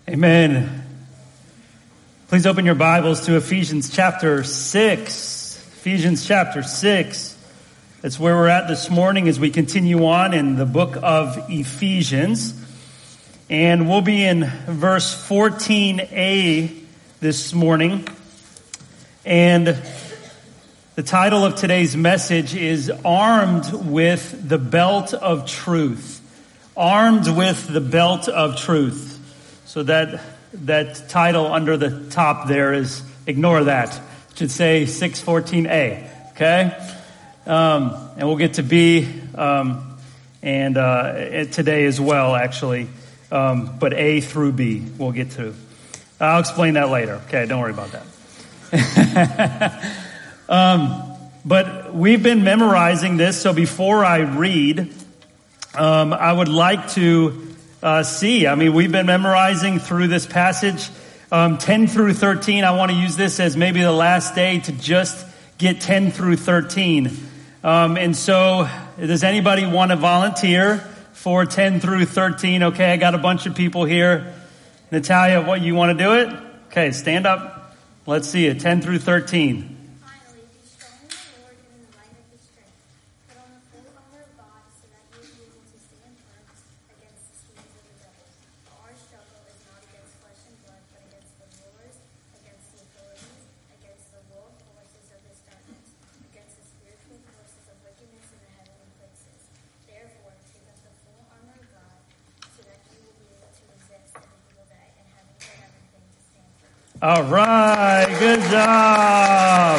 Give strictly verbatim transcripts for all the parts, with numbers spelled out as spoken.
Amen. Please open your Bibles to Ephesians chapter six. Ephesians chapter six. That's where we're at this morning as we continue on in the book of Ephesians. And we'll be in verse fourteen a this morning. And the title of today's message is Armed with the Belt of Truth. Armed with the Belt of Truth. So that that title under the top there is, ignore that. It should say six fourteen a, okay? Um, and we'll get to B um, and uh, today as well, actually. Um, but A through B we'll get to. I'll explain that later, okay? Don't worry about that. um, but we've been memorizing this, so before I read, um, I would like to Uh, see, I mean, we've been memorizing through this passage, um, ten through thirteen. I want to use this as maybe the last day to just get ten through thirteen. Um, and so, does anybody want to volunteer for ten through thirteen? Okay, I got a bunch of people here. Natalia, what, you want to do it? Okay, stand up. Let's see it, ten through thirteen. All right, good job.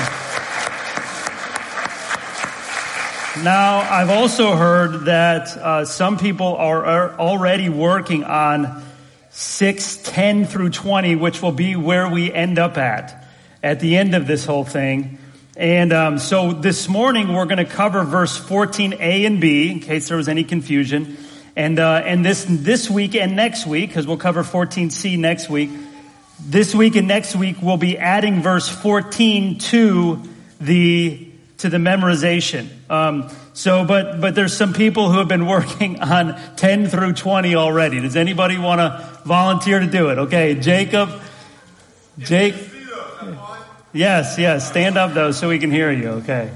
Now, I've also heard that uh, some people are, are already working on six, ten through twenty, which will be where we end up at, at the end of this whole thing. And um, so this morning, we're going to cover verse fourteen a and b, in case there was any confusion. And uh, and this this week and next week, because we'll cover fourteen c next week, this week and next week, we'll be adding verse fourteen to the to the memorization. Um, so, but but there's some people who have been working on ten through twenty already. Does anybody want to volunteer to do it? Okay, Jacob, Jake. Yes, yes. Stand up though, so we can hear you. Okay.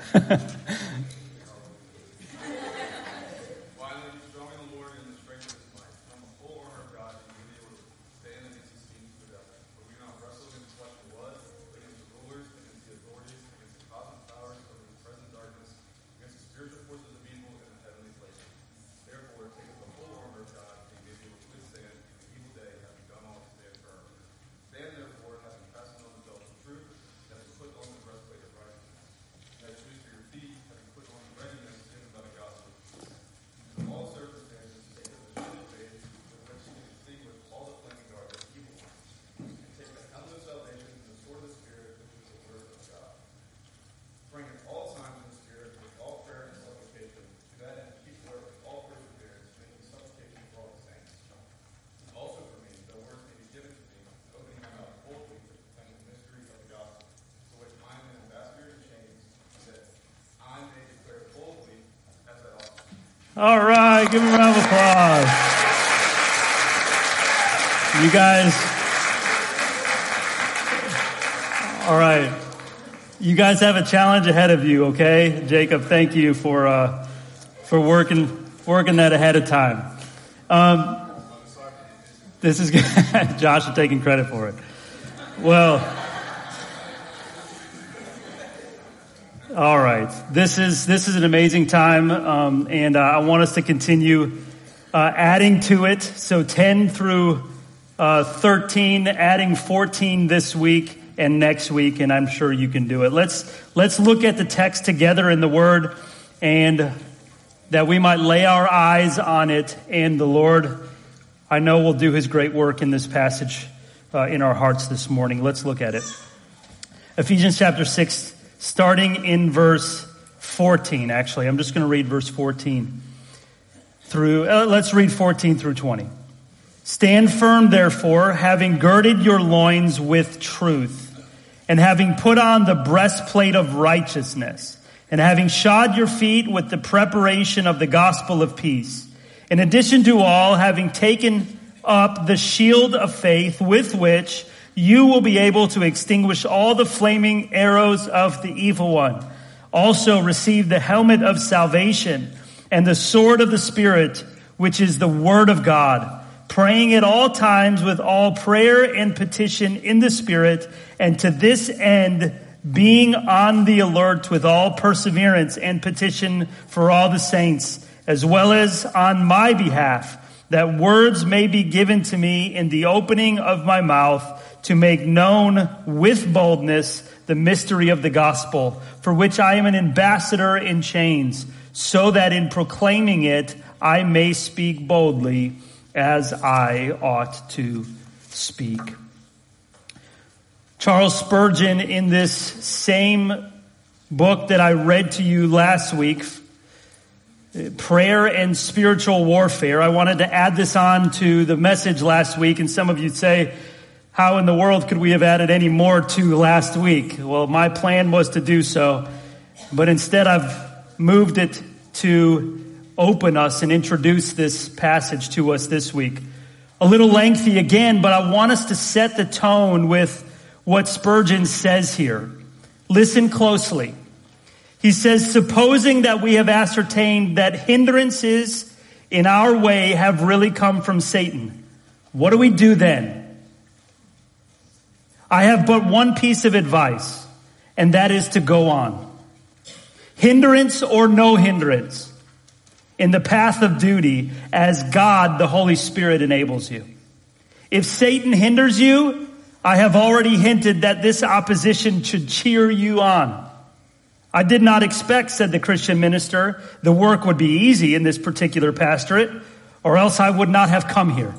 All right, give them a round of applause. You guys, all right. You guys have a challenge ahead of you, okay? Jacob, thank you for uh, for working working that ahead of time. Um, this is good. Josh is taking credit for it. Well. All right. This is this is an amazing time, um, and uh, I want us to continue uh, adding to it. So ten through uh, thirteen, adding fourteen this week and next week, and I'm sure you can do it. Let's let's look at the text together in the Word, and that we might lay our eyes on it. And the Lord, I know, will do His great work in this passage uh, in our hearts this morning. Let's look at it. Ephesians chapter six. Starting in verse fourteen, actually. I'm just going to read verse fourteen through, uh, let's read fourteen through twenty. Stand firm, therefore, having girded your loins with truth, and having put on the breastplate of righteousness, and having shod your feet with the preparation of the gospel of peace. In addition to all, having taken up the shield of faith with which you will be able to extinguish all the flaming arrows of the evil one. Also receive the helmet of salvation and the sword of the Spirit, which is the word of God, praying at all times with all prayer and petition in the Spirit, and to this end being on the alert with all perseverance and petition for all the saints, as well as on my behalf, that words may be given to me in the opening of my mouth to make known with boldness the mystery of the gospel, for which I am an ambassador in chains, so that in proclaiming it I may speak boldly as I ought to speak. Charles Spurgeon, in this same book that I read to you last week, Prayer and Spiritual Warfare, I wanted to add this on to the message last week, and some of you say, how in the world could we have added any more to last week? Well, my plan was to do so, but instead I've moved it to open us and introduce this passage to us this week. A little lengthy again, but I want us to set the tone with what Spurgeon says here. Listen closely. He says, supposing that we have ascertained that hindrances in our way have really come from Satan, what do we do then? I have but one piece of advice, and that is to go on. Hindrance or no hindrance, in the path of duty, as God, the Holy Spirit, enables you. If Satan hinders you, I have already hinted that this opposition should cheer you on. I did not expect, said the Christian minister, the work would be easy in this particular pastorate, or else I would not have come here.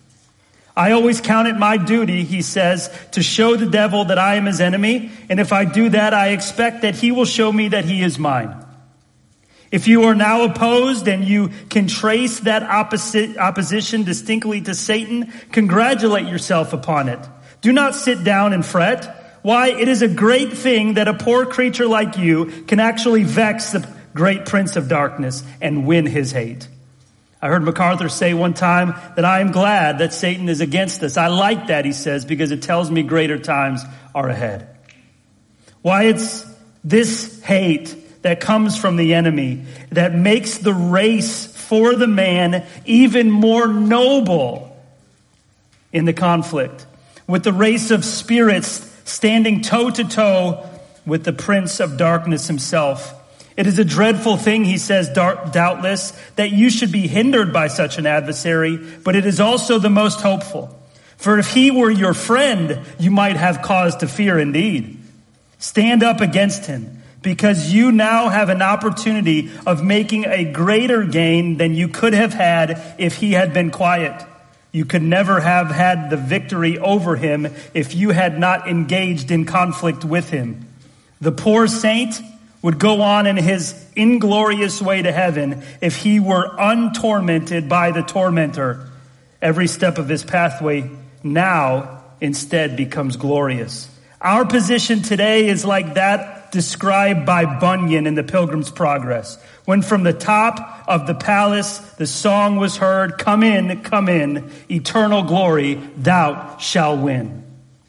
I always count it my duty, he says, to show the devil that I am his enemy, and if I do that, I expect that he will show me that he is mine. If you are now opposed and you can trace that opposite opposition distinctly to Satan, congratulate yourself upon it. Do not sit down and fret. Why, it is a great thing that a poor creature like you can actually vex the great prince of darkness and win his hate. I heard MacArthur say one time that I am glad that Satan is against us. I like that, he says, because it tells me greater times are ahead. Why, it's this hate that comes from the enemy that makes the race for the man even more noble in the conflict, with the race of spirits standing toe to toe with the prince of darkness himself. It is a dreadful thing, he says, doubtless, that you should be hindered by such an adversary, but it is also the most hopeful. For if he were your friend, you might have cause to fear indeed. Stand up against him, because you now have an opportunity of making a greater gain than you could have had if he had been quiet. You could never have had the victory over him if you had not engaged in conflict with him. The poor saint would go on in his inglorious way to heaven if he were untormented by the tormentor. Every step of his pathway now instead becomes glorious. Our position today is like that described by Bunyan in the Pilgrim's Progress, when from the top of the palace the song was heard, "Come in, come in, eternal glory thou shalt win."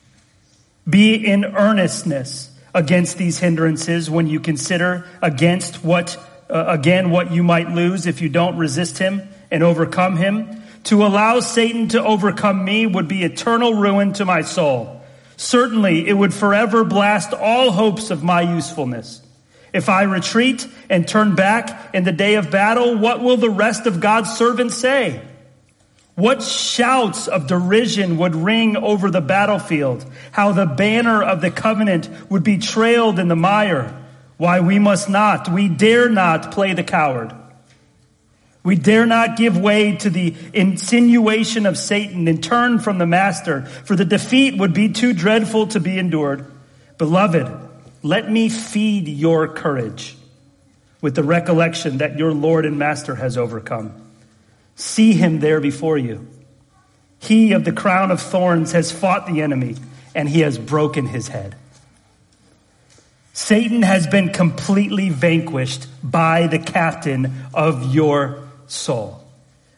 Be in earnestness against these hindrances when you consider against what, uh, again, what you might lose if you don't resist him and overcome him. To allow Satan to overcome me would be eternal ruin to my soul. Certainly, it would forever blast all hopes of my usefulness. If I retreat and turn back in the day of battle, what will the rest of God's servants say? What shouts of derision would ring over the battlefield? How the banner of the covenant would be trailed in the mire? Why, we must not, we dare not play the coward. We dare not give way to the insinuation of Satan and turn from the master, for the defeat would be too dreadful to be endured. Beloved, let me feed your courage with the recollection that your Lord and Master has overcome. See him there before you. He of the crown of thorns has fought the enemy, and he has broken his head. Satan has been completely vanquished by the captain of your soul.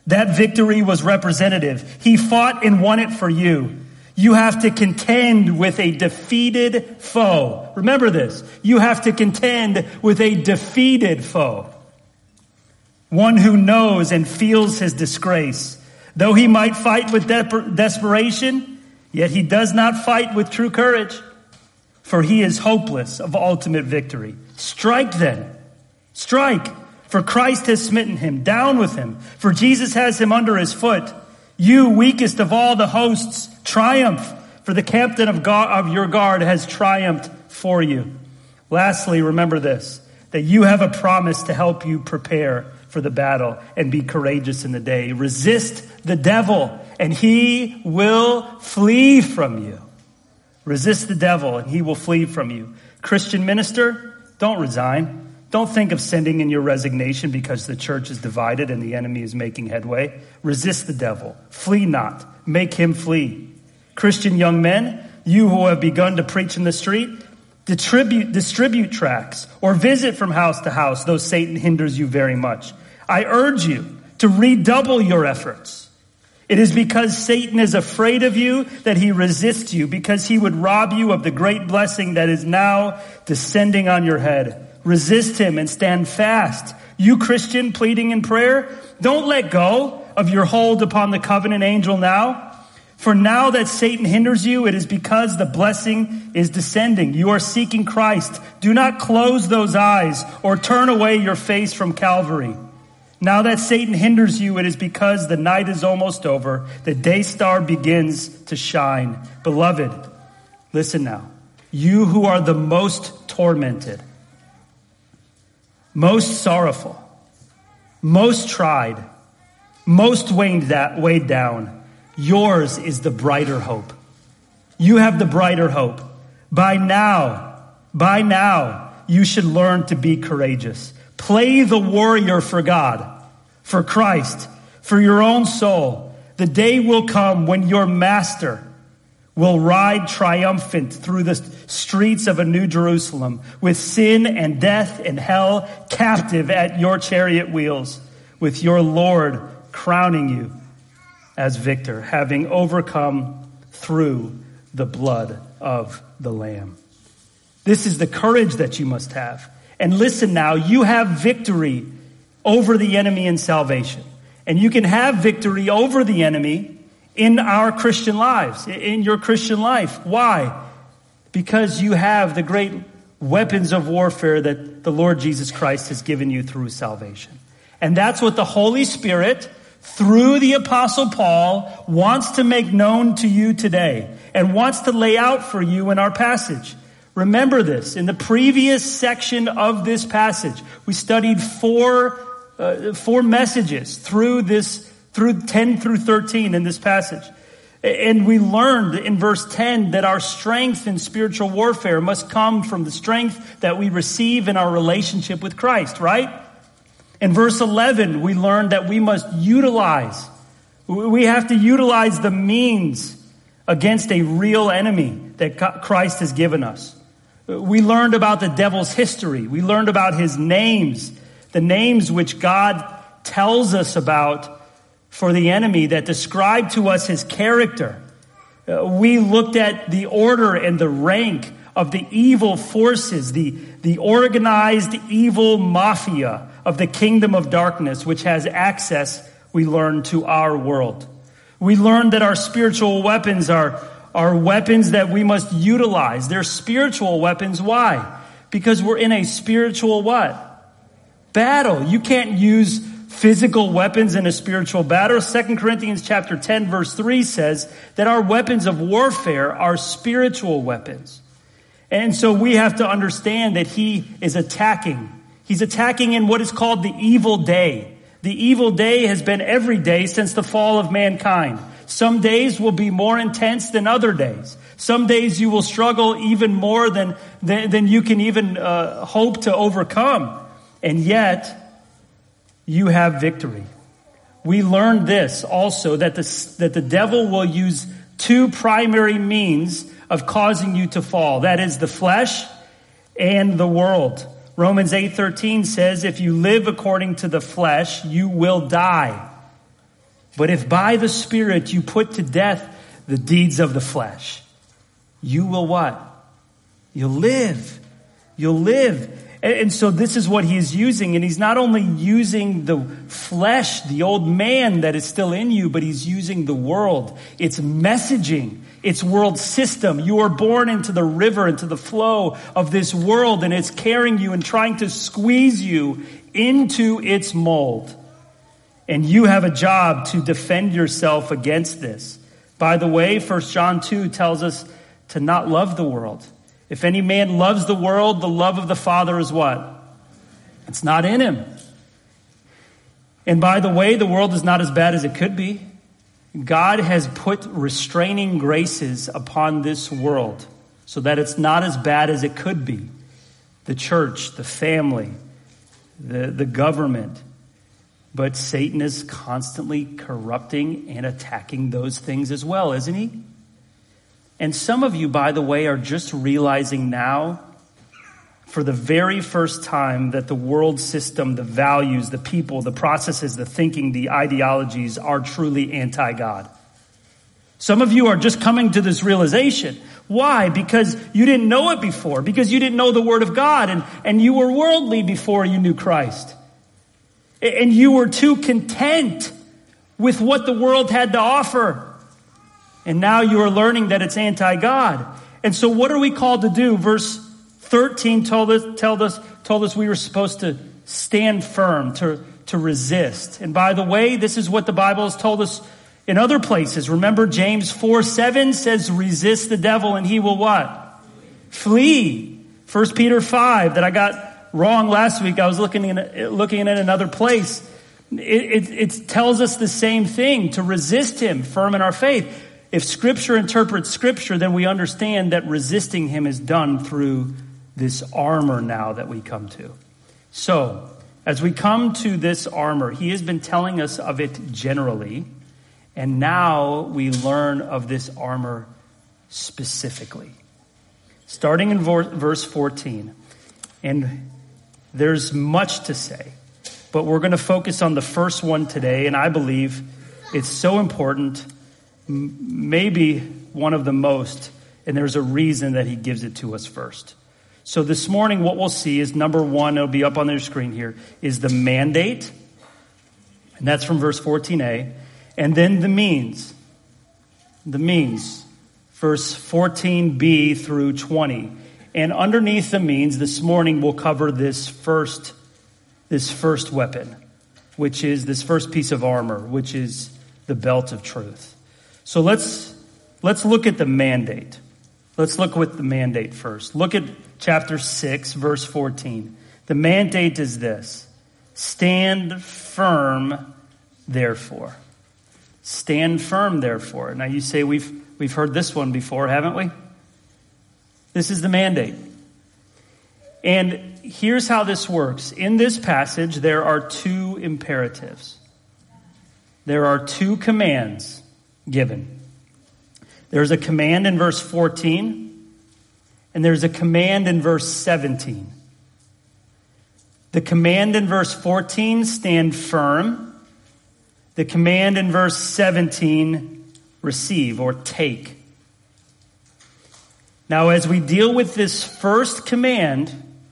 That victory was representative. He fought and won it for you. You have to contend with a defeated foe. Remember this. You have to contend with a defeated foe. One who knows and feels his disgrace. Though he might fight with de- desperation, yet he does not fight with true courage. For he is hopeless of ultimate victory. Strike then. Strike. For Christ has smitten him. Down with him. For Jesus has him under his foot. You, weakest of all the hosts, triumph. For the captain of, God, of your guard has triumphed for you. Lastly, remember this. That you have a promise to help you prepare for the battle and be courageous in the day. Resist the devil and he will flee from you. Resist the devil and he will flee from you. Christian minister, don't resign. Don't think of sending in your resignation because the church is divided and the enemy is making headway. Resist the devil. Flee not. Make him flee. Christian young men, you who have begun to preach in the street, distribute, distribute tracts or visit from house to house, though Satan hinders you very much. I urge you to redouble your efforts. It is because Satan is afraid of you that he resists you, because he would rob you of the great blessing that is now descending on your head. Resist him and stand fast. You Christian pleading in prayer, don't let go of your hold upon the covenant angel now. For now that Satan hinders you, it is because the blessing is descending. You are seeking Christ. Do not close those eyes or turn away your face from Calvary. Now that Satan hinders you, it is because the night is almost over. The day star begins to shine. Beloved, listen now. You who are the most tormented, most sorrowful, most tried, most weighed down, yours is the brighter hope. You have the brighter hope. By now, by now, you should learn to be courageous. Play the warrior for God, for Christ, for your own soul. The day will come when your master will ride triumphant through the streets of a new Jerusalem with sin and death and hell captive at your chariot wheels, with your Lord crowning you as victor, having overcome through the blood of the Lamb. This is the courage that you must have. And listen now, you have victory over the enemy in salvation. And you can have victory over the enemy in our Christian lives, in your Christian life. Why? Because you have the great weapons of warfare that the Lord Jesus Christ has given you through salvation. And that's what the Holy Spirit, through the Apostle Paul, wants to make known to you today and wants to lay out for you in our passage. Remember this. In the previous section of this passage, we studied four, uh, four messages through this, through ten through thirteen in this passage. And we learned in verse ten that our strength in spiritual warfare must come from the strength that we receive in our relationship with Christ, right? In verse eleven, we learned that we must utilize, we have to utilize the means against a real enemy that Christ has given us. We learned about the devil's history. We learned about his names, the names which God tells us about for the enemy that describe to us his character. Uh, we looked at the order and the rank of the evil forces, the, the organized evil mafia of the kingdom of darkness, which has access, we learned, to our world. We learned that our spiritual weapons are, are weapons that we must utilize. They're spiritual weapons. Why? Because we're in a spiritual what? Battle. You can't use physical weapons in a spiritual battle. Second Corinthians chapter ten verse three says that our weapons of warfare are spiritual weapons. And so we have to understand that he is attacking. He's attacking in what is called the evil day. The evil day has been every day since the fall of mankind. Some days will be more intense than other days. Some days you will struggle even more than, than, than you can even uh, hope to overcome. And yet, you have victory. We learned this also, that the, that the devil will use two primary means of causing you to fall. That is the flesh and the world. Romans eight thirteen says, if you live according to the flesh, you will die. But if by the Spirit you put to death the deeds of the flesh, you will what? You'll live. You'll live. And, and so this is what he is using. And he's not only using the flesh, the old man that is still in you, but he's using the world. It's messaging. It's world system. You are born into the river, into the flow of this world, and it's carrying you and trying to squeeze you into its mold. And you have a job to defend yourself against this. By the way, First John two tells us to not love the world. If any man loves the world, the love of the Father is what? It's not in him. And by the way, the world is not as bad as it could be. God has put restraining graces upon this world so that it's not as bad as it could be. The church, the family, the, the government. But Satan is constantly corrupting and attacking those things as well, isn't he? And some of you, by the way, are just realizing now for the very first time that the world system, the values, the people, the processes, the thinking, the ideologies are truly anti-God. Some of you are just coming to this realization. Why? Because you didn't know it before. Because you didn't know the Word of God, and, and you were worldly before you knew Christ. And you were too content with what the world had to offer. And now you are learning that it's anti-God. And so what are we called to do? Verse thirteen told us, told us, told us we were supposed to stand firm, to, to resist. And by the way, this is what the Bible has told us in other places. Remember James four seven says, resist the devil and he will what? Flee. First Peter five that I got wrong last week. I was looking in, looking at another place. It, it, it tells us the same thing, to resist him, firm in our faith. If Scripture interprets Scripture, then we understand that resisting him is done through this armor now that we come to. So, as we come to this armor, he has been telling us of it generally, and now we learn of this armor specifically. Starting in verse fourteen, and there's much to say, but we're going to focus on the first one today, and I believe it's so important, maybe one of the most, and there's a reason that he gives it to us first. So this morning, what we'll see is number one, it'll be up on their screen here, is the mandate, and that's from verse fourteen a, and then the means, the means, verse fourteen b through twenty. And underneath the means, this morning we'll cover this first, this first weapon, which is this first piece of armor, which is the belt of truth. So let's, let's look at the mandate. Let's look with the mandate first. Look at chapter six, verse fourteen. The mandate is this: stand firm, therefore. Stand firm, therefore. Now you say we've, we've heard this one before, haven't we? This is the mandate. And here's how this works. In this passage, there are two imperatives. There are two commands given. There's a command in verse fourteen, and there's a command in verse seventeen. The command in verse fourteen, stand firm. The command in verse seventeen, receive or take. Now, as we deal with this first command,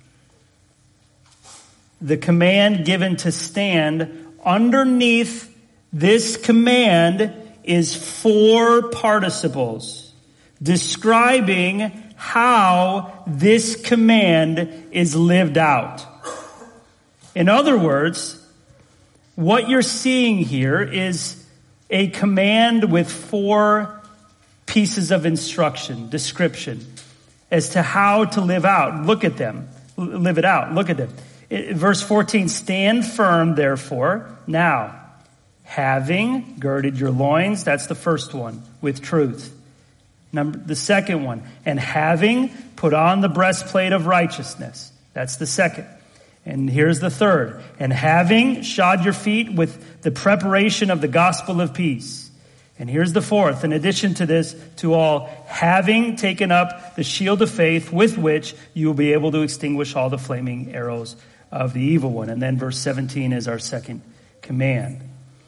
the command given to stand, underneath this command is four participles describing how this command is lived out. In other words, what you're seeing here is a command with four pieces of instruction, description, as to how to live out. Look at them. Live it out. Look at them. Verse fourteen, stand firm, therefore, now, having girded your loins, that's the first one, with truth. Number, the second one, and having put on the breastplate of righteousness, that's the second. And here's the third, and having shod your feet with the preparation of the gospel of peace. And here's the fourth, in addition to this, to all, having taken up the shield of faith with which you will be able to extinguish all the flaming arrows of the evil one. And then verse seventeen is our second command.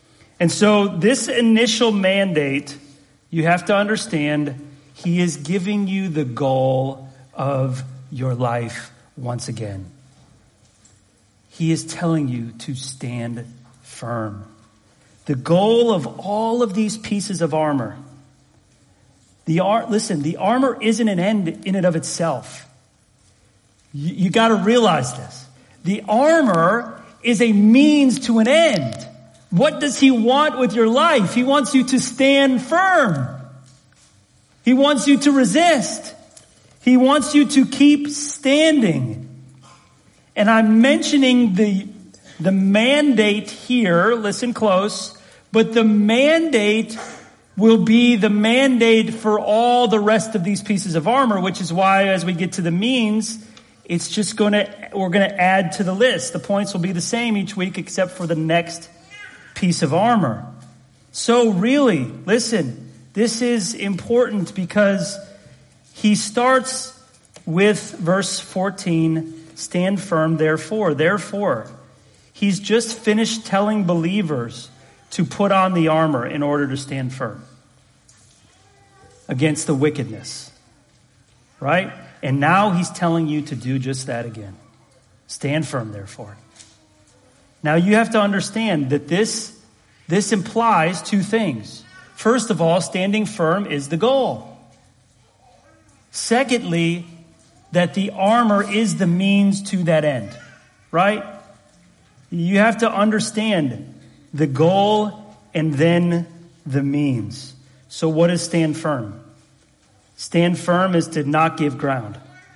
And so this initial mandate, you have to understand, he is giving you the goal of your life once again. He is telling you to stand firm. The goal of all of these pieces of armor, the ar- listen, the armor isn't an end in and of itself. You, you got to realize this. The armor is a means to an end. What does he want with your life? He wants you to stand firm. He wants you to resist. He wants you to keep standing. And I'm mentioning the, the mandate here, listen close, but the mandate will be the mandate for all the rest of these pieces of armor, which is why as we get to the means, it's just going to, we're going to add to the list. The points will be the same each week except for the next piece of armor. So really, listen, this is important because he starts with verse fourteen, stand firm, therefore, therefore. He's just finished telling believers to put on the armor in order to stand firm against the wickedness, right? And now he's telling you to do just that again. Stand firm, therefore. Now you have to understand that this, this implies two things. First of all, standing firm is the goal. Secondly, that the armor is the means to that end, right? You have to understand the goal and then the means. So what is stand firm? Stand firm is to not give ground.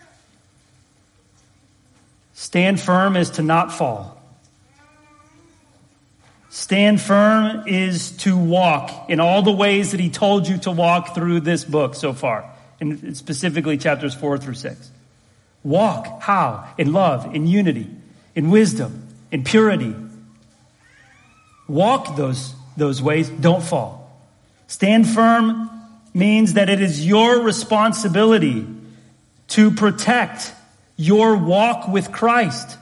Stand firm is to not fall. Stand firm is to walk in all the ways that he told you to walk through this book so far, and specifically chapters four through six. Walk. How? In love, in unity, in wisdom, in purity. Walk those, those ways. Don't fall. Stand firm means that it is your responsibility to protect your walk with Christ.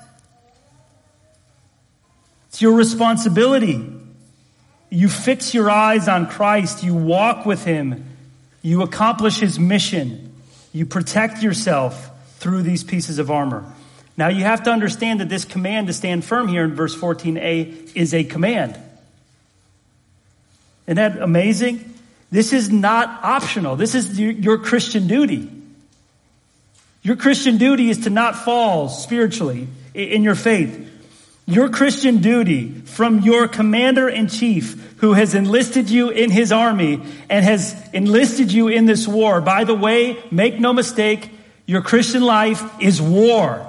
It's your responsibility. You fix your eyes on Christ. You walk with him. You accomplish his mission. You protect yourself through these pieces of armor. Now you have to understand that this command to stand firm here in verse fourteen a is a command. Isn't that amazing? This is not optional. This is your Christian duty. Your Christian duty is to not fall spiritually in your faith. Your Christian duty from your commander-in-chief who has enlisted you in his army and has enlisted you in this war. By the way, make no mistake, your Christian life is war.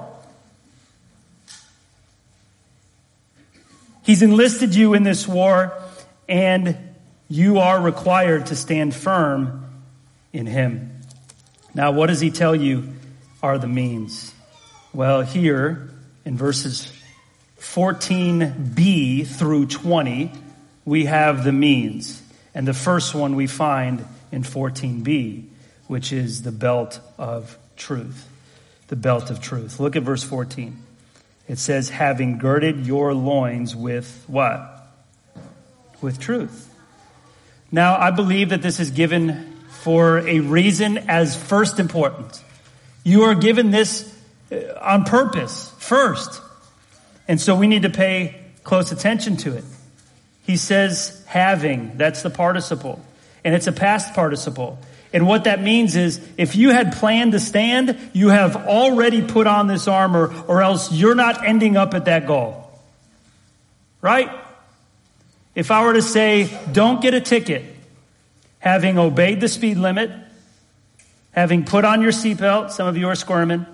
He's enlisted you in this war, and you are required to stand firm in him. Now, what does he tell you are the means? Well, here in verses fourteen b through twenty, we have the means. And the first one we find in fourteen b, which is the belt of truth. The belt of truth. Look at verse fourteen. It says, having girded your loins with what? With truth. Now, I believe that this is given for a reason as first important. You are given this on purpose, first. And so we need to pay close attention to it. He says having, that's the participle. And it's a past participle. And what that means is if you had planned to stand, you have already put on this armor, or else you're not ending up at that goal. Right? If I were to say, don't get a ticket, having obeyed the speed limit, having put on your seatbelt, some of you are squirming,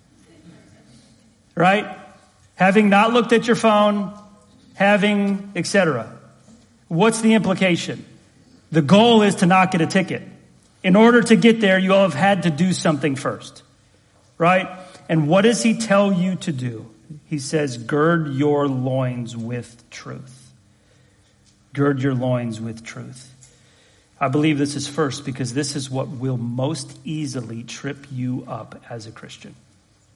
right? Having not looked at your phone, having, et cetera. What's the implication? The goal is to not get a ticket. In order to get there, you all have had to do something first, right? And what does he tell you to do? He says, gird your loins with truth. Gird your loins with truth. I believe this is first because this is what will most easily trip you up as a Christian.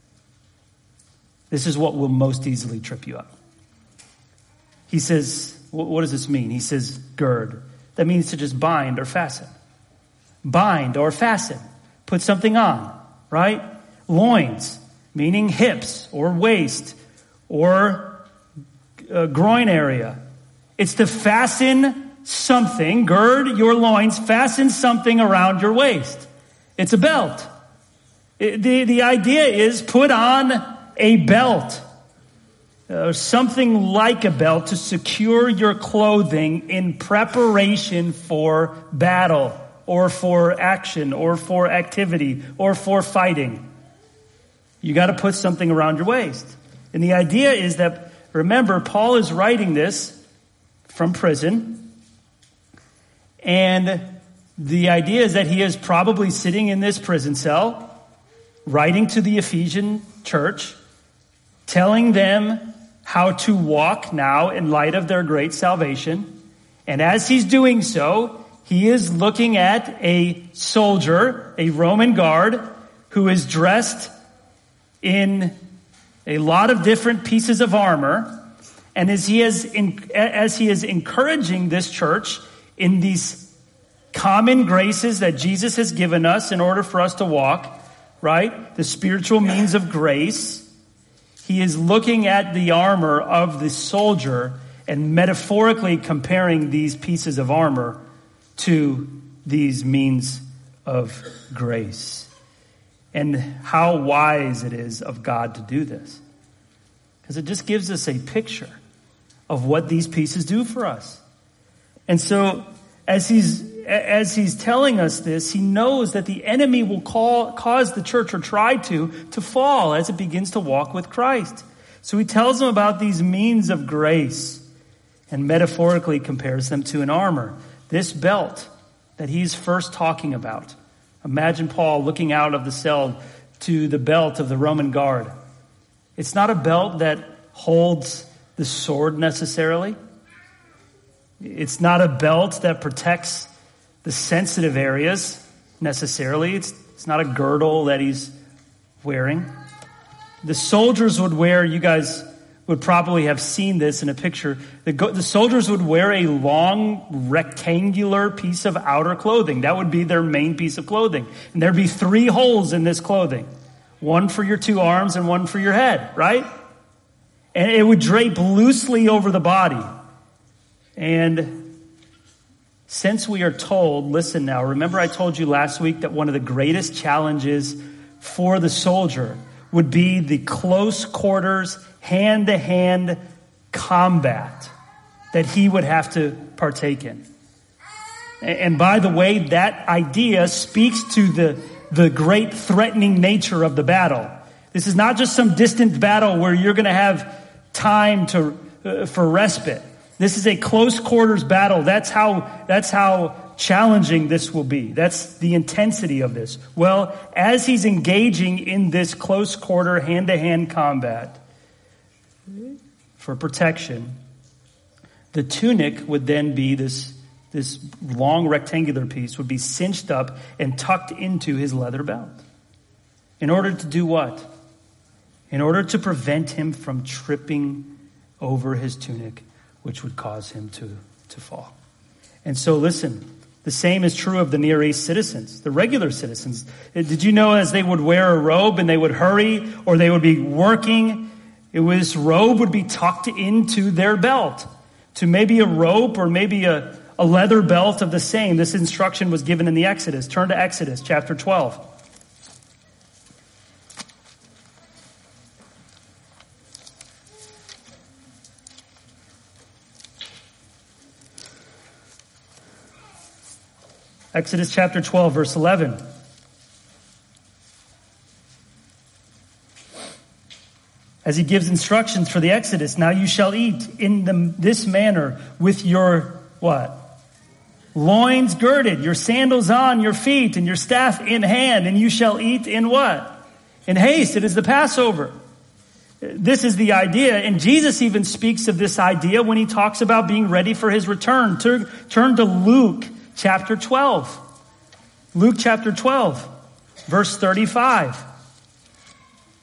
This is what will most easily trip you up. He says, What does this mean? He says gird. That means to just bind or fasten. Bind or fasten. Put something on, right? Loins, meaning hips or waist or uh, groin area. It's to fasten something, gird your loins, fasten something around your waist. It's a belt. It, the, the idea is put on a belt. Or something like a belt to secure your clothing in preparation for battle or for action or for activity or for fighting. You got to put something around your waist. And the idea is that, remember, Paul is writing this from prison. And the idea is that he is probably sitting in this prison cell, writing to the Ephesian church, telling them how to walk now in light of their great salvation. And as he's doing so, he is looking at a soldier, a Roman guard, who is dressed in a lot of different pieces of armor. And as he is in, as he is encouraging this church in these common graces that Jesus has given us in order for us to walk, right? The spiritual means of grace. He is looking at the armor of the soldier and metaphorically comparing these pieces of armor to these means of grace. And how wise it is of God to do this. Because it just gives us a picture of what these pieces do for us. And so as he's as he's telling us this, he knows that the enemy will call, cause the church, or try to, to fall as it begins to walk with Christ. So he tells them about these means of grace and metaphorically compares them to an armor. This belt that he's first talking about. Imagine Paul looking out of the cell to the belt of the Roman guard. It's not a belt that holds the sword necessarily. It's not a belt that protects the sensitive areas necessarily. It's, it's not a girdle that he's wearing. The soldiers would wear, you guys would probably have seen this in a picture. The, the soldiers would wear a long rectangular piece of outer clothing. That would be their main piece of clothing. And there'd be three holes in this clothing. One for your two arms and one for your head, right? And it would drape loosely over the body. And since we are told, listen now, remember I told you last week that one of the greatest challenges for the soldier would be the close quarters, hand-to-hand combat that he would have to partake in. And by the way, that idea speaks to the, the great threatening nature of the battle. This is not just some distant battle where you're going to have time to uh, for respite. This is a close quarters battle. That's how, that's how challenging this will be. That's the intensity of this. Well, as he's engaging in this close quarter hand-to-hand combat for protection, the tunic would then be this, this long rectangular piece would be cinched up and tucked into his leather belt. In order to do what? In order to prevent him from tripping over his tunic, which would cause him to, to fall. And so listen, the same is true of the Near East citizens, the regular citizens. Did you know as they would wear a robe and they would hurry or they would be working, it was, this robe would be tucked into their belt to maybe a rope or maybe a, a leather belt of the same. This instruction was given in the Exodus. Turn to Exodus chapter twelve. Exodus chapter twelve, verse eleven. As he gives instructions for the Exodus, now you shall eat in the, this manner with your, what? Loins girded, your sandals on your feet, and your staff in hand, and you shall eat in what? In haste. It is the Passover. This is the idea, and Jesus even speaks of this idea when he talks about being ready for his return. Turn, turn to Luke chapter twelve. Luke chapter twelve, verse thirty-five.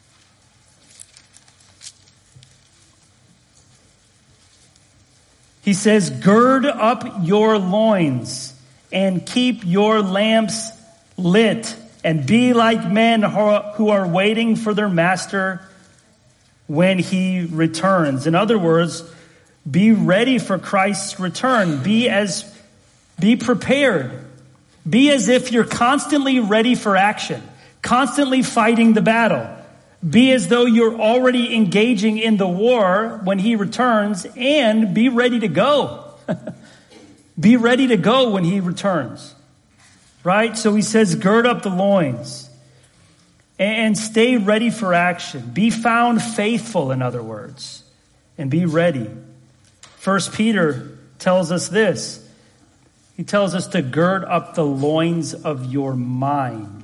He He says, gird up your loins and keep your lamps lit, and be like men who are waiting for their master when he returns. In other words, be ready for Christ's return. Be as, be prepared. Be as if you're constantly ready for action, constantly fighting the battle. Be as though you're already engaging in the war when he returns, and be ready to go. Be ready to go when he returns. Right? So he says, gird up the loins and stay ready for action. Be found faithful, in other words, and be ready. First Peter tells us this. He tells us to gird up the loins of your mind.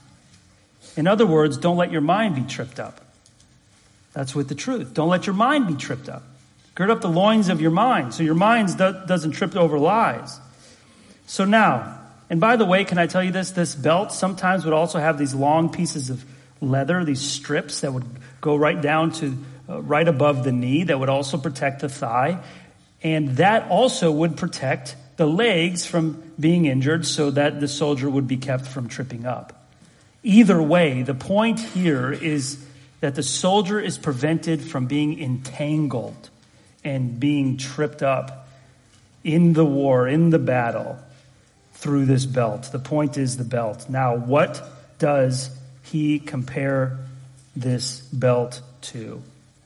In other words, don't let your mind be tripped up. That's with the truth. Don't let your mind be tripped up. Gird up the loins of your mind so your mind do- doesn't trip over lies. So now, and by the way, can I tell you this? This belt sometimes would also have these long pieces of leather, these strips that would go right down to uh, right above the knee that would also protect the thigh. And that also would protect the legs from being injured so that the soldier would be kept from tripping up. Either way, the point here is that the soldier is prevented from being entangled and being tripped up in the war, in the battle, through this belt. The point is the belt. Now, what does he compare this belt to?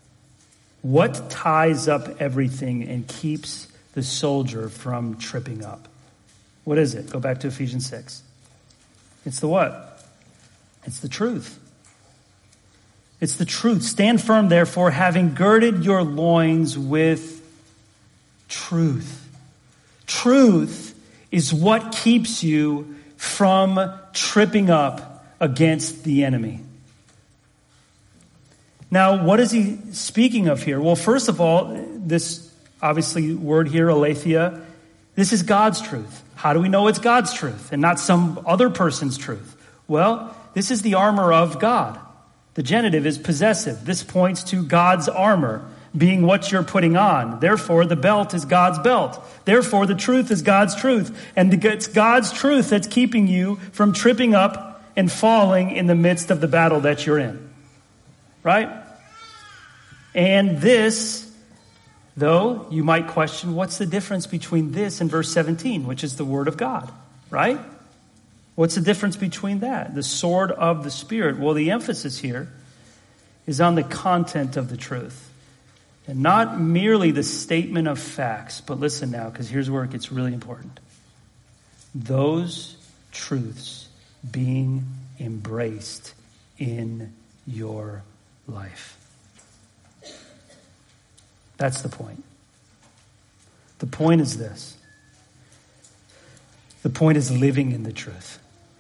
What ties up everything and keeps the soldier from tripping up? What is it? Go back to Ephesians six. It's the what? It's the truth. It's the truth. Stand firm, therefore, having girded your loins with truth. Truth is what keeps you from tripping up against the enemy. Now, what is he speaking of here? Well, first of all, this obviously word here, aletheia, this is God's truth. How do we know it's God's truth and not some other person's truth? Well, this is the armor of God. The genitive is possessive. This points to God's armor being what you're putting on. Therefore, the belt is God's belt. Therefore, the truth is God's truth. And it's God's truth that's keeping you from tripping up and falling in the midst of the battle that you're in. Right? And this, though, you might question, what's the difference between this and verse seventeen, which is the word of God? Right? What's the difference between that? The sword of the Spirit. Well, the emphasis here is on the content of the truth. And not merely the statement of facts. But listen now, because here's where it gets really important. Those truths being embraced in your life. That's the point. The point is this. The point is living in the truth.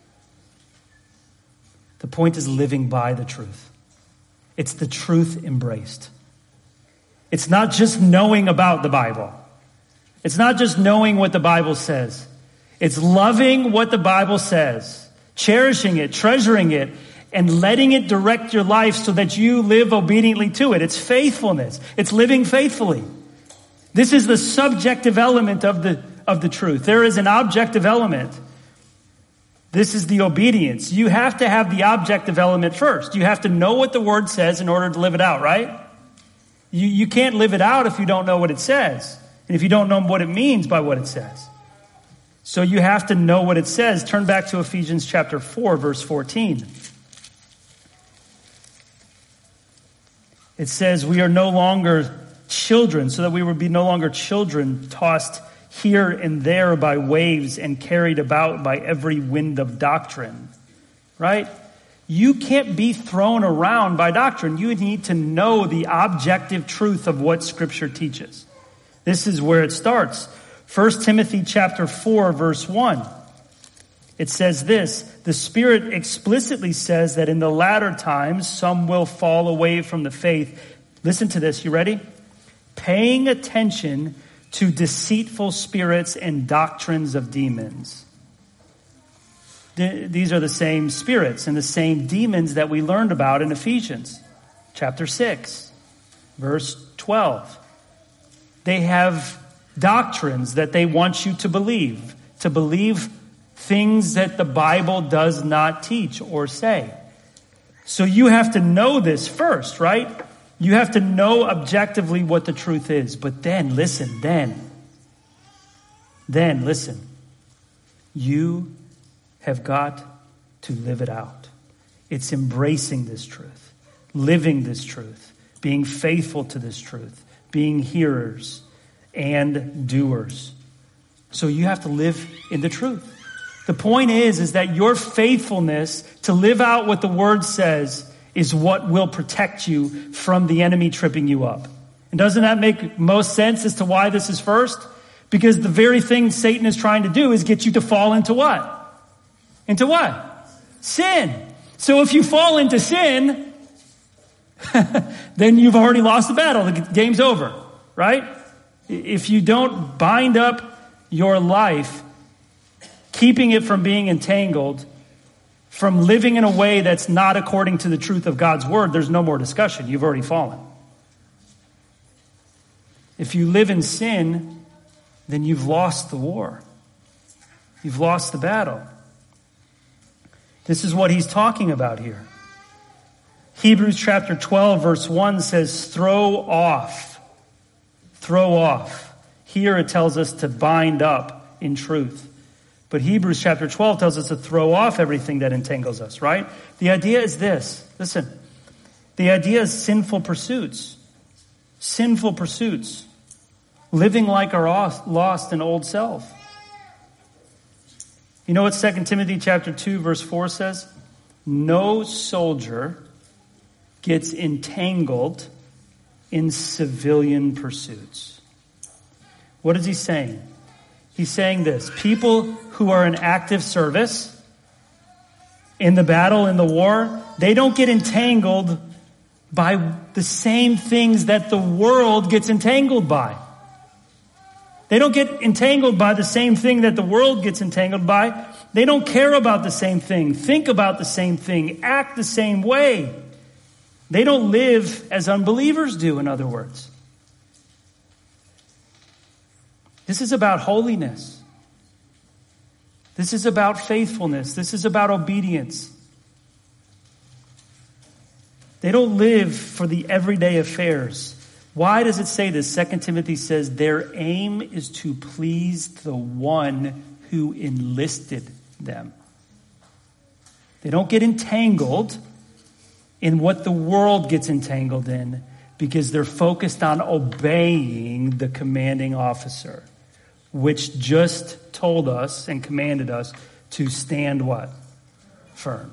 The point is living by the truth. It's the truth embraced. It's not just knowing about the Bible. It's not just knowing what the Bible says. It's loving what the Bible says, cherishing it, treasuring it, and letting it direct your life so that you live obediently to it. It's faithfulness. It's living faithfully. This is the subjective element of the, of the truth. There is an objective element. This is the obedience. You have to have the objective element first. You have to know what the word says in order to live it out, right? You, you can't live it out if you don't know what it says. And if you don't know what it means by what it says. So you have to know what it says. Turn back to Ephesians chapter four, verse fourteen. It says, we are no longer children, so that we would be no longer children tossed here and there by waves and carried about by every wind of doctrine. Right? You can't be thrown around by doctrine. You need to know the objective truth of what Scripture teaches. This is where it starts. First Timothy chapter four, verse one. It says this, the Spirit explicitly says that in the latter times some will fall away from the faith. Listen to this, you ready? Paying attention to deceitful spirits and doctrines of demons. These are the same spirits and the same demons that we learned about in Ephesians chapter six, verse twelve. They have doctrines that they want you to believe, to believe things that the Bible does not teach or say. So you have to know this first, right? You have to know objectively what the truth is. But then, listen, then, then, listen. You have got to live it out. It's embracing this truth, living this truth, being faithful to this truth, being hearers and doers. So you have to live in the truth. The point is, is that your faithfulness to live out what the word says is what will protect you from the enemy tripping you up. And doesn't that make most sense as to why this is first? Because the very thing Satan is trying to do is get you to fall into what? Into what? Sin. So if you fall into sin, then you've already lost the battle. The game's over, right? If you don't bind up your life, keeping it from being entangled, from living in a way that's not according to the truth of God's word, there's no more discussion. You've already fallen. If you live in sin, then you've lost the war. You've lost the battle. This is what he's talking about here. Hebrews chapter twelve verse one says, throw off. Throw off. Here it tells us to bind up in truth. But Hebrews chapter twelve tells us to throw off everything that entangles us, right? The idea is this. Listen. The idea is sinful pursuits. Sinful pursuits. Living like our lost and old self. You know what Second Timothy chapter two verse four says? No soldier gets entangled in civilian pursuits. What is he saying? He's saying this. People who are in active service in the battle, in the war, they don't get entangled by the same things that the world gets entangled by. They don't get entangled by the same thing that the world gets entangled by. They don't care about the same thing, think about the same thing, act the same way. They don't live as unbelievers do, in other words. This is about holiness. This is about faithfulness. This is about obedience. They don't live for the everyday affairs. Why does it say this? Second Timothy says their aim is to please the one who enlisted them. They don't get entangled in what the world gets entangled in because they're focused on obeying the commanding officer, which just told us and commanded us to stand what? Firm.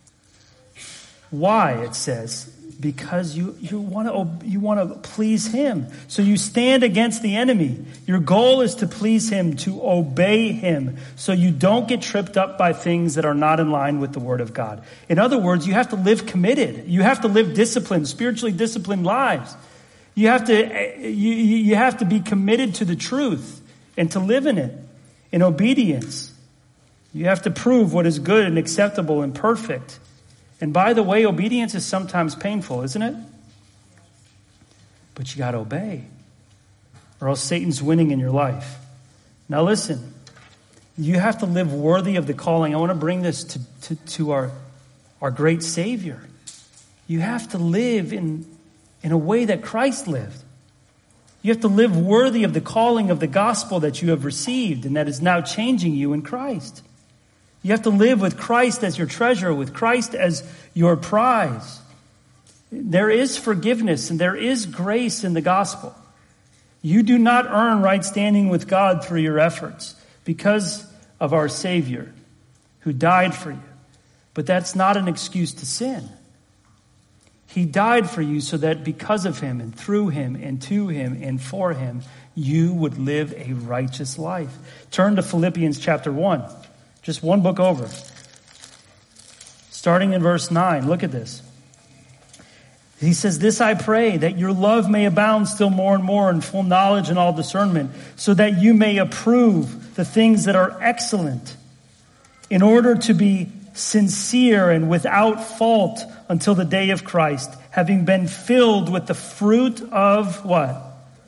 Why, it says, because you, you want to you want to please him. So you stand against the enemy. Your goal is to please him, to obey him, so you don't get tripped up by things that are not in line with the word of God. In other words, you have to live committed. You have to live disciplined, spiritually disciplined lives. You have to you, you have to be committed to the truth and to live in it, in obedience. You have to prove what is good and acceptable and perfect. And by the way, obedience is sometimes painful, isn't it? But you got to obey, or else Satan's winning in your life. Now listen, you have to live worthy of the calling. I want to bring this to, to, to our, our great Savior. You have to live in, in a way that Christ lived. You have to live worthy of the calling of the gospel that you have received and that is now changing you in Christ. You have to live with Christ as your treasure, with Christ as your prize. There is forgiveness and there is grace in the gospel. You do not earn right standing with God through your efforts because of our Savior who died for you. But that's not an excuse to sin. He died for you so that because of him and through him and to him and for him, you would live a righteous life. Turn to Philippians chapter one. Just one book over. Starting in verse nine, look at this. He says, this I pray, that your love may abound still more and more in full knowledge and all discernment, so that you may approve the things that are excellent, in order to be sincere and without fault until the day of Christ, having been filled with the fruit of what?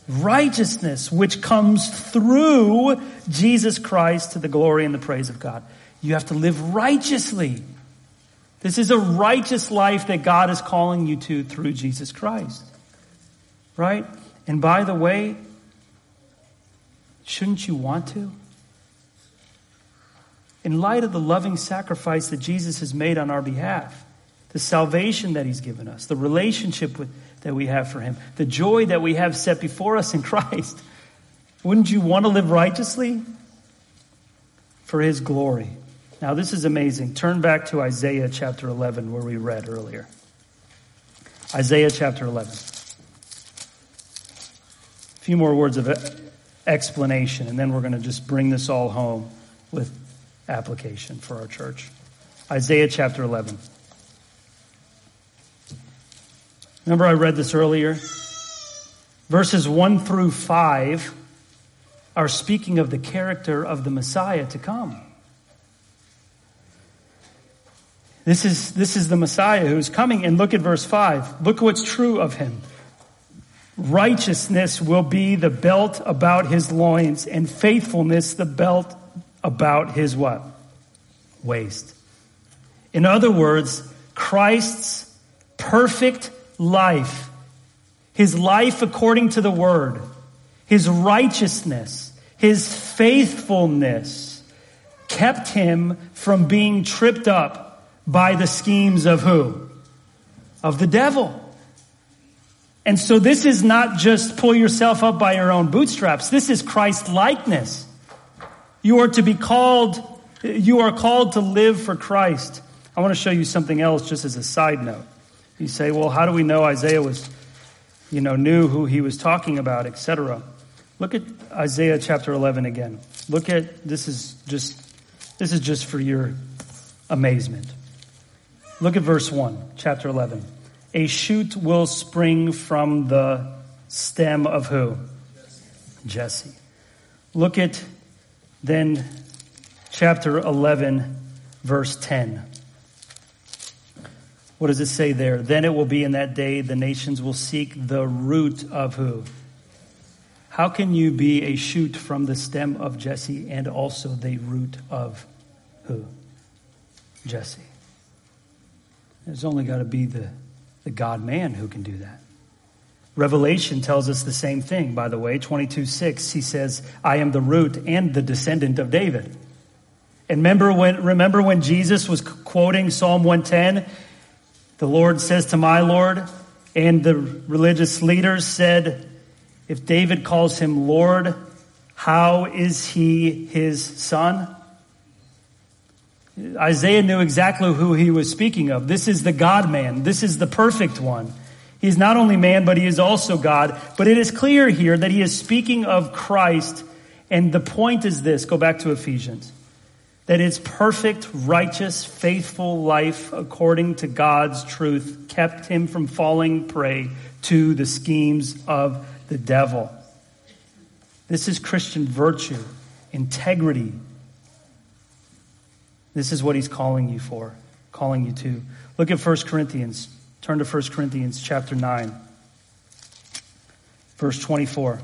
Righteousness, which comes through Jesus Christ to the glory and the praise of God. You have to live righteously. This is a righteous life that God is calling you to through Jesus Christ. Right? And by the way, shouldn't you want to? In light of the loving sacrifice that Jesus has made on our behalf, the salvation that he's given us, the relationship with, that we have for him, the joy that we have set before us in Christ, wouldn't you want to live righteously for his glory? Now, this is amazing. Turn back to Isaiah chapter eleven, where we read earlier. Isaiah chapter eleven. A few more words of explanation, and then we're going to just bring this all home with application for our church. Isaiah chapter eleven. Remember I read this earlier? Verses one through five are speaking of the character of the Messiah to come. This is, this is the Messiah who's coming. And look at verse five. Look what's true of him. Righteousness will be the belt about his loins, and faithfulness the belt about his what? Waist. In other words, Christ's perfect life, his life according to the word, his righteousness, his faithfulness kept him from being tripped up by the schemes of who? Of the devil. And so this is not just pull yourself up by your own bootstraps. This is Christ-likeness. You are to be called, you are called to live for Christ. I want to show you something else just as a side note. You say, well, how do we know Isaiah was, you know, knew who he was talking about, et cetera? Look at Isaiah chapter eleven again. Look at, this is just, this is just for your amazement. Look at verse one, chapter eleven. A shoot will spring from the stem of who? Jesse. Look at then chapter eleven, verse ten. What does it say there? Then it will be in that day the nations will seek the root of who? How can you be a shoot from the stem of Jesse and also the root of who? Jesse. There's only got to be the, the God-man who can do that. Revelation tells us the same thing, by the way. twenty-two six, he says, I am the root and the descendant of David. And remember when, remember when Jesus was quoting Psalm one ten? The Lord says to my Lord, and the religious leaders said, if David calls him Lord, how is he his son? Isaiah knew exactly who he was speaking of. This is the God-man. This is the perfect one. He's not only man, but he is also God. But it is clear here that he is speaking of Christ. And the point is this, go back to Ephesians, that his perfect, righteous, faithful life according to God's truth kept him from falling prey to the schemes of the devil. This is Christian virtue, integrity. This is what he's calling you for, calling you to. Look at First Corinthians. Turn to First Corinthians chapter nine, verse twenty-four.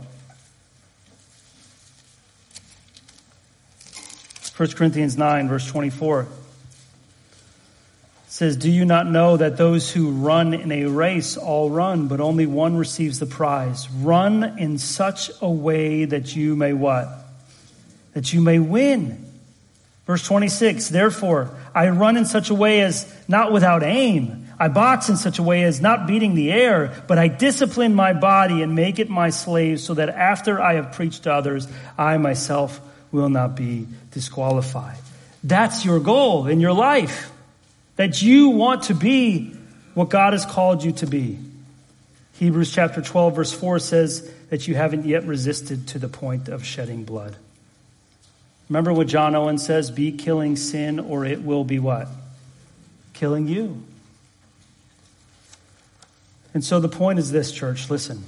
First Corinthians nine, verse twenty-four. It says, do you not know that those who run in a race all run, but only one receives the prize? Run in such a way that you may what? That you may win. Verse twenty-six, therefore, I run in such a way as not without aim. I box in such a way as not beating the air, but I discipline my body and make it my slave so that after I have preached to others, I myself will not be disqualified. That's your goal in your life. That you want to be what God has called you to be. Hebrews chapter twelve verse four says that you haven't yet resisted to the point of shedding blood. Remember what John Owen says, be killing sin or it will be what? Killing you. And so the point is this, church, listen.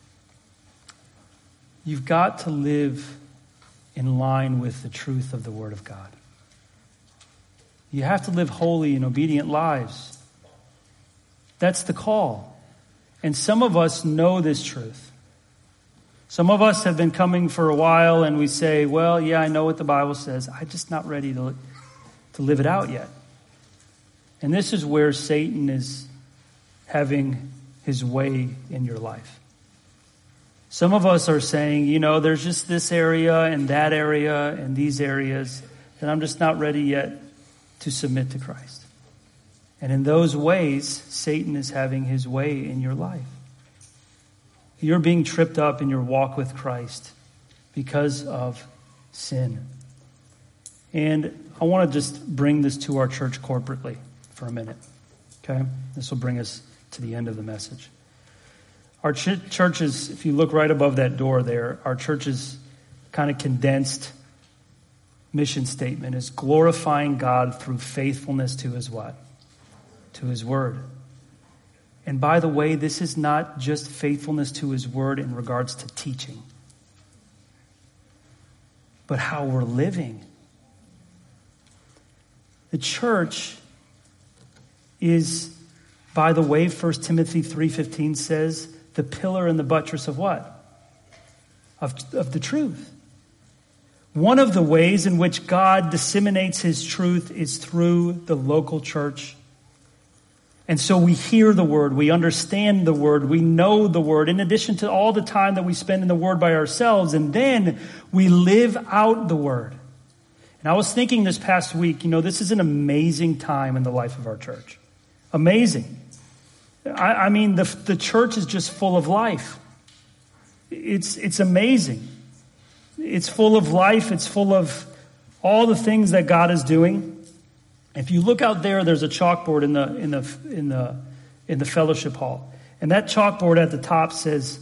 You've got to live in line with the truth of the Word of God. You have to live holy and obedient lives. That's the call. And some of us know this truth. Some of us have been coming for a while and we say, well, yeah, I know what the Bible says. I'm just not ready to, to live it out yet. And this is where Satan is having his way in your life. Some of us are saying, you know, there's just this area and that area and these areas that I'm just not ready yet to submit to Christ. And in those ways, Satan is having his way in your life. You're being tripped up in your walk with Christ because of sin. And I want to just bring this to our church corporately for a minute. Okay? This will bring us to the end of the message. Our ch- churches, if you look right above that door there, our church's kind of condensed mission statement is glorifying God through faithfulness to his what? To his word. And by the way, this is not just faithfulness to his word in regards to teaching, but how we're living. The church is, by the way, First Timothy three fifteen says, the pillar and the buttress of what? Of, of the truth. One of the ways in which God disseminates his truth is through the local church. And so we hear the word, we understand the word, we know the word, in addition to all the time that we spend in the word by ourselves, and then we live out the word. And I was thinking this past week, you know, this is an amazing time in the life of our church. Amazing. I, I mean, the, the church is just full of life. It's, it's amazing. It's full of life. It's full of all the things that God is doing. If you look out there, there's a chalkboard in the in the in the in the fellowship hall. And that chalkboard at the top says,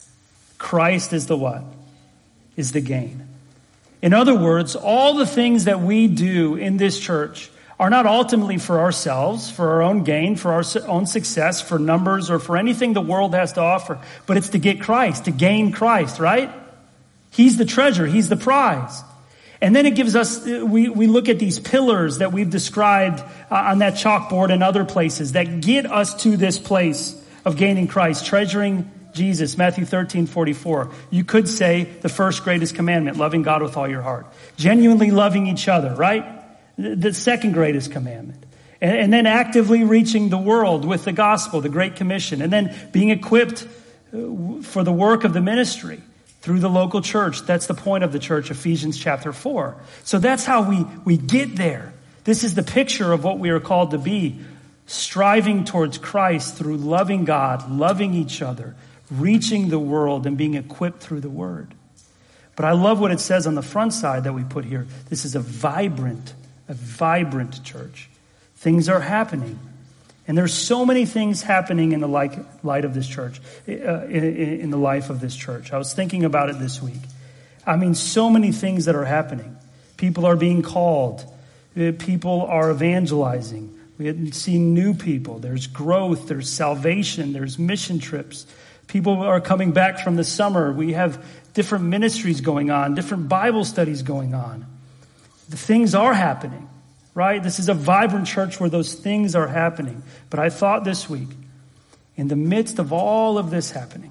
Christ is the what? Is the gain. In other words, all the things that we do in this church are not ultimately for ourselves, for our own gain, for our own success, for numbers, or for anything the world has to offer. But it's to get Christ, to gain Christ, right? He's the treasure. He's the prize. And then it gives us, we, we look at these pillars that we've described uh, on that chalkboard and other places that get us to this place of gaining Christ, treasuring Jesus, Matthew thirteen forty-four. You could say the first greatest commandment, loving God with all your heart. Genuinely loving each other, right? The second greatest commandment. And, and then actively reaching the world with the gospel, the Great Commission. And then being equipped for the work of the ministry through the local church. That's the point of the church, Ephesians chapter four. So that's how we, we get there. This is the picture of what we are called to be, striving towards Christ through loving God, loving each other, reaching the world, and being equipped through the word. But I love what it says on the front side that we put here. This is a vibrant, a vibrant church. Things are happening. And there's so many things happening in the light, light of this church, uh, in, in the life of this church. I was thinking about it this week. I mean, so many things that are happening. People are being called. People are evangelizing. We see new people. There's growth. There's salvation. There's mission trips. People are coming back from the summer. We have different ministries going on, different Bible studies going on. The things are happening. Right? This is a vibrant church where those things are happening. But I thought this week, in the midst of all of this happening,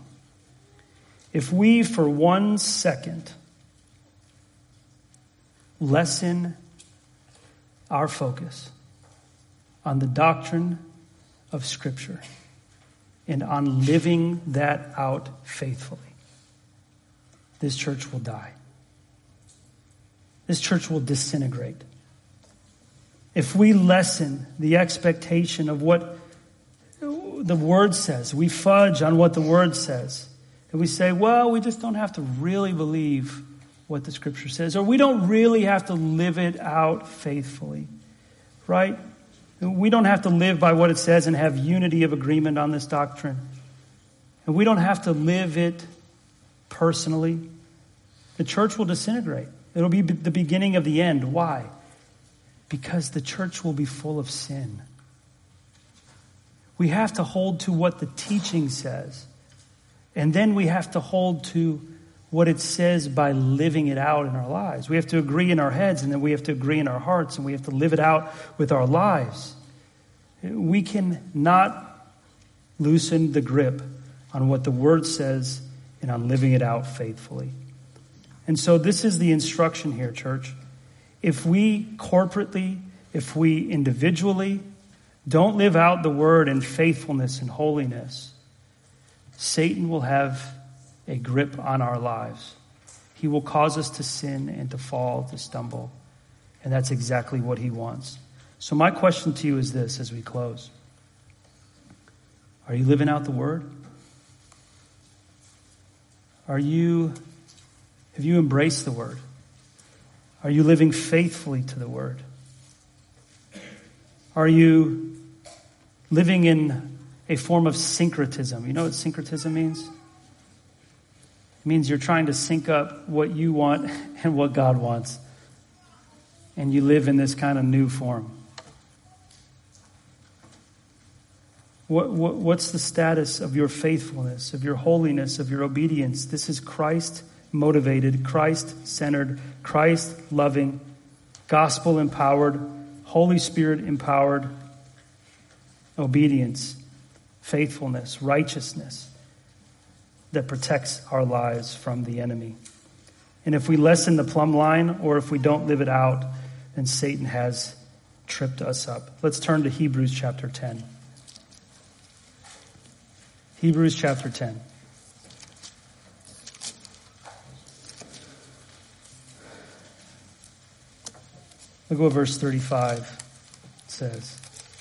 if we for one second lessen our focus on the doctrine of Scripture and on living that out faithfully, this church will die. This church will disintegrate. If we lessen the expectation of what the Word says, we fudge on what the Word says, and we say, well, we just don't have to really believe what the Scripture says, or we don't really have to live it out faithfully, right? We don't have to live by what it says and have unity of agreement on this doctrine. And we don't have to live it personally. The church will disintegrate. It'll be the beginning of the end. Why? Because the church will be full of sin. We have to hold to what the teaching says. And then we have to hold to what it says by living it out in our lives. We have to agree in our heads, and then we have to agree in our hearts, and we have to live it out with our lives. We can not loosen the grip on what the Word says and on living it out faithfully. And so this is the instruction here, church. If we corporately, if we individually don't live out the word in faithfulness and holiness, Satan will have a grip on our lives. He will cause us to sin and to fall, to stumble. And that's exactly what he wants. So my question to you is this as we close. Are you living out the word? Are you, have you embraced the word? Are you living faithfully to the word? Are you living in a form of syncretism? You know what syncretism means? It means you're trying to sync up what you want and what God wants. And you live in this kind of new form. What, what, what's the status of your faithfulness, of your holiness, of your obedience? This is Christ-motivated, Christ-centered, Christ-loving, gospel-empowered, Holy Spirit-empowered obedience, faithfulness, righteousness that protects our lives from the enemy. And if we lessen the plumb line or if we don't live it out, then Satan has tripped us up. Let's turn to Hebrews chapter ten. Hebrews chapter ten. Look what verse thirty-five says.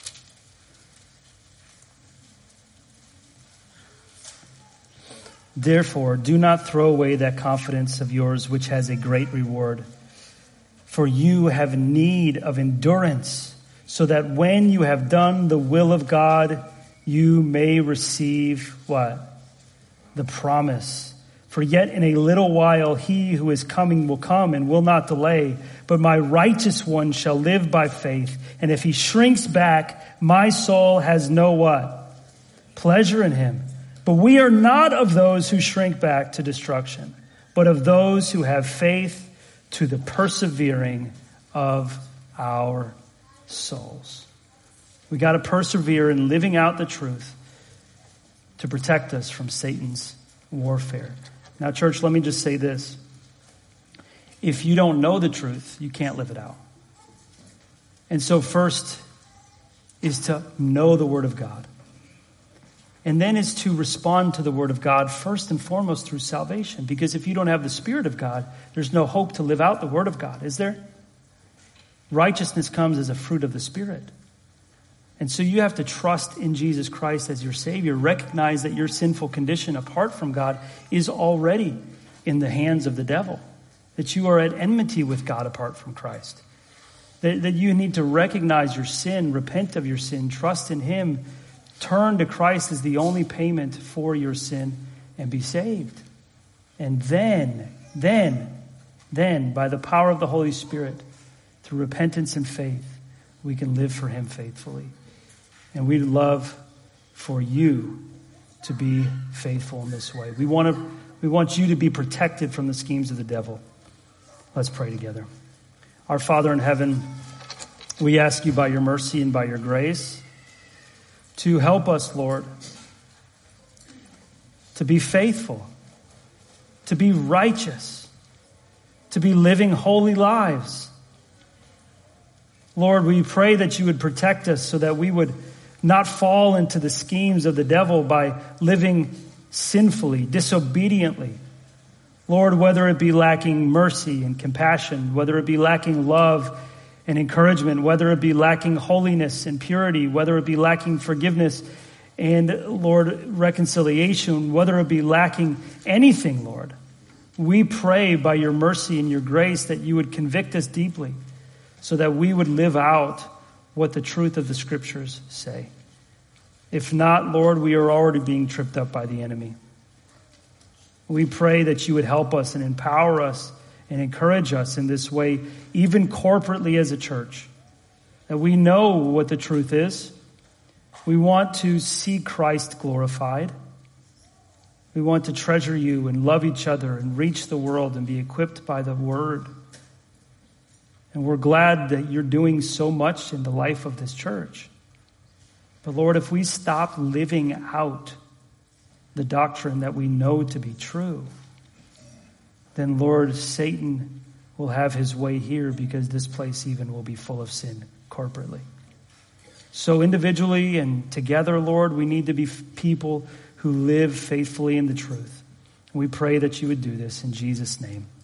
Therefore, do not throw away that confidence of yours which has a great reward. For you have need of endurance, so that when you have done the will of God, you may receive what? The promise. For yet in a little while he who is coming will come and will not delay. But my righteous one shall live by faith. And if he shrinks back, my soul has no what? Pleasure in him. But we are not of those who shrink back to destruction, but of those who have faith to the persevering of our souls. We got to persevere in living out the truth to protect us from Satan's warfare. Now, church, let me just say this. If you don't know the truth, you can't live it out. And so first is to know the Word of God. And then is to respond to the Word of God first and foremost through salvation. Because if you don't have the Spirit of God, there's no hope to live out the Word of God, is there? Righteousness comes as a fruit of the Spirit. And so you have to trust in Jesus Christ as your Savior. Recognize that your sinful condition apart from God is already in the hands of the devil. That you are at enmity with God apart from Christ. That, that you need to recognize your sin, repent of your sin, trust in Him, turn to Christ as the only payment for your sin, and be saved. And then, then, then, by the power of the Holy Spirit, through repentance and faith, we can live for Him faithfully. And we'd love for you to be faithful in this way. We want to, we want you to be protected from the schemes of the devil. Let's pray together. Our Father in heaven, we ask you by your mercy and by your grace to help us, Lord, to be faithful, to be righteous, to be living holy lives. Lord, we pray that you would protect us so that we would not fall into the schemes of the devil by living sinfully, disobediently. Lord, whether it be lacking mercy and compassion, whether it be lacking love and encouragement, whether it be lacking holiness and purity, whether it be lacking forgiveness and, Lord, reconciliation, whether it be lacking anything, Lord, we pray by your mercy and your grace that you would convict us deeply so that we would live out what the truth of the Scriptures say. If not, Lord, we are already being tripped up by the enemy. We pray that you would help us and empower us and encourage us in this way, even corporately as a church, that we know what the truth is. We want to see Christ glorified. We want to treasure you and love each other and reach the world and be equipped by the Word. And we're glad that you're doing so much in the life of this church. But Lord, if we stop living out the doctrine that we know to be true, then, Lord, Satan will have his way here because this place even will be full of sin corporately. So individually and together, Lord, we need to be people who live faithfully in the truth. We pray that you would do this in Jesus' name.